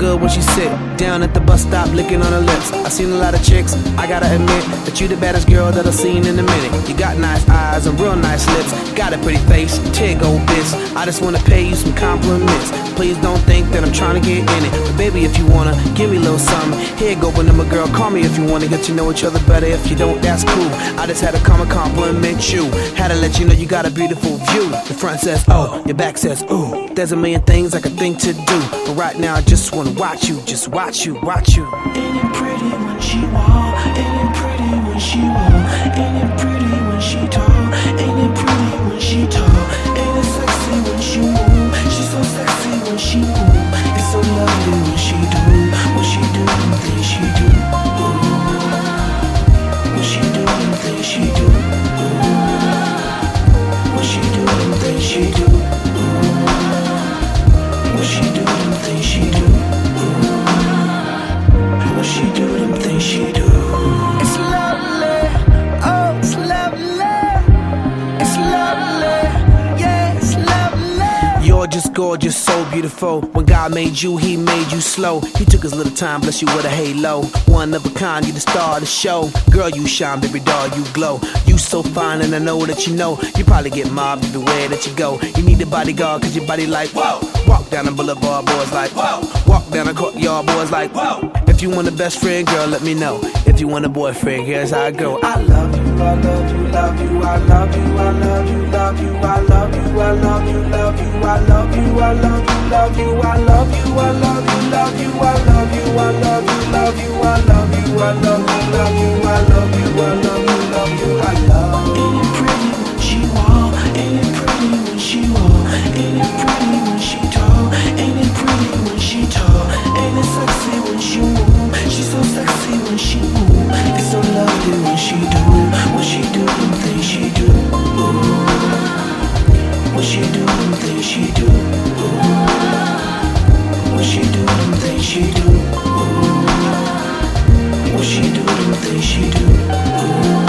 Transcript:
good when she sit down at the bus stop licking on her lips. I seen a lot of chicks, I gotta admit that you the baddest girl that I've seen in a minute. You got nice eyes and real nice lips, got a pretty face, tig old bitch. I just wanna pay you some compliments. Please don't think that I'm trying to get in it, but baby, if you wanna, give me a little something. Here go when I'm a girl, call me if you wanna get to know each other better. If you don't, that's cool. I just had to come and compliment you. Had to let you know you got a beautiful view. The front says oh, your back says ooh. There's a million things I could think to do, but right now I just wanna watch you, just watch you, watch you. Ain't it pretty when she walk? Ain't it pretty when she walk? Ain't it pretty when she talk? Ain't it pretty when she talk? Ain't it sexy when she move? She's so sexy when she move. It's so lovely when she do the things she do. Ooh. When she do the things she do. Ooh. When she do the things she do. Ooh. When she do the things she do. When she do them things she do. It's lovely, oh it's lovely. It's lovely, yeah it's lovely. You're just gorgeous, so beautiful. When God made you, he made you slow. He took his little time, bless you with a halo. One of a kind, you the star of the show. Girl, you shine, baby doll, you glow. You so fine and I know that you know. You probably get mobbed everywhere that you go. You need a bodyguard cause your body like whoa. Walk down the boulevard, boys like whoa. Walk down the courtyard, boys like whoa. If you want a best friend, girl, let me know. If you want a boyfriend, here's how I go. I love you, I love you, love you, I love you, I love you, love you, I love you, I love you, love you, I love you, I love you, love you, I love you, I love you, love you, I love you, I love you, love you, I love you, I love you, love you, I love you, I love you, love you, I love. Ain't it pretty when she walk? Ain't it pretty when she walk? Ain't it pretty when she talk? Ain't it pretty when she talk? Ain't it sexy when she move? She's so sexy when she move. It's so lovely when she do them things she do. Ooh. When she do them things she do. Ooh. When she do them things she do. Ooh. When she do them things she do. Ooh.